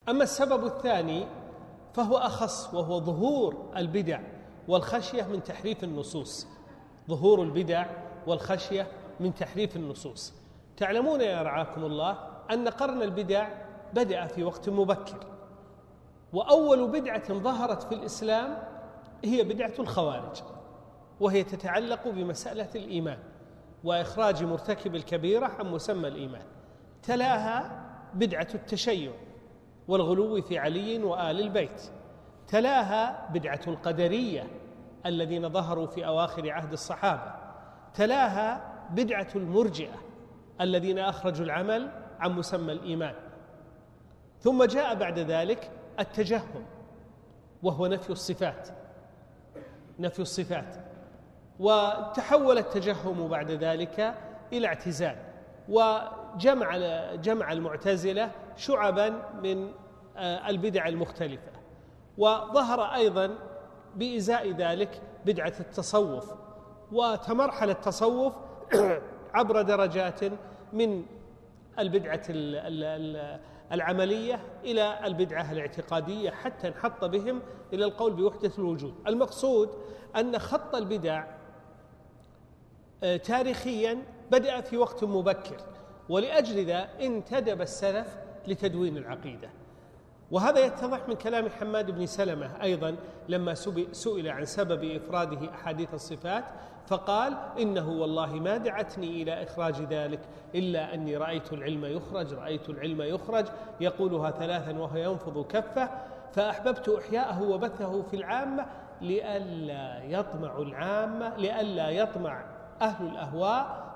أما السبب الثاني فهو أخص، وهو ظهور البدع والخشية من تحريف النصوص. ظهور البدع والخشية من تحريف النصوص. تعلمون يا رعاكم الله أن قرن البدع بدأ في وقت مبكر، وأول بدعة ظهرت في الإسلام هي بدعة الخوارج، وهي تتعلق بمسألة الإيمان وإخراج مرتكب الكبيرة عن مسمى الإيمان. تلاها بدعة التشيع والغلو في علي وآل البيت. تلاها بدعة القدرية الذين ظهروا في أواخر عهد الصحابة. تلاها بدعة المرجئة الذين أخرجوا العمل عن مسمى الإيمان. ثم جاء بعد ذلك التجهم، وهو نفي الصفات. وتحول التجهم بعد ذلك إلى اعتزال، وجمع المعتزلة شعبا من البدع المختلفة. وظهر أيضا بإزاء ذلك بدعة التصوف، وتمرحل التصوف عبر درجات من البدعة العملية إلى البدعة الاعتقادية، حتى انحط بهم إلى القول بوحدة الوجود. المقصود أن خط البدع تاريخيا بدأ في وقت مبكر، ولأجل ذا انتدب السلف لتدوين العقيدة. وهذا يتضح من كلام حماد بن سلمة أيضا لما سئل عن سبب إفراده أحاديث الصفات، فقال: إنه والله ما دعتني إلى إخراج ذلك إلا أني رأيت العلم يخرج يقولها ثلاثا وهو ينفض كفه، فأحببت إحياءه وبثه في العامة لئلا يطمع أهل الأهواء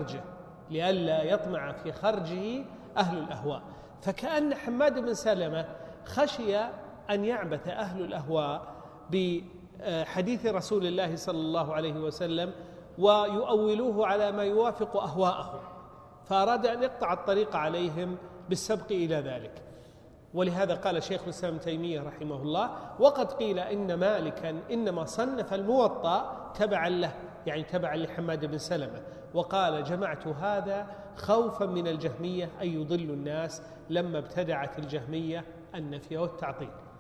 في خرجه أهل الأهواء. فكأن حماد بن سلمة خشي أن يعبث أهل الأهواء بحديث رسول الله صلى الله عليه وسلم ويؤولوه على ما يوافق أهواءهم، فأراد أن يقطع الطريق عليهم بالسبق إلى ذلك. ولهذا قال شيخ الإسلام تيمية رحمه الله: وقد قيل إن مالكا إنما صنف الموطأ تبعا له، يعني تبعا لحماد بن سلمة. وقال: جمعت هذا خوفا من الجهمية أن يضل الناس لما ابتدعت الجهمية النفي والتعطيل.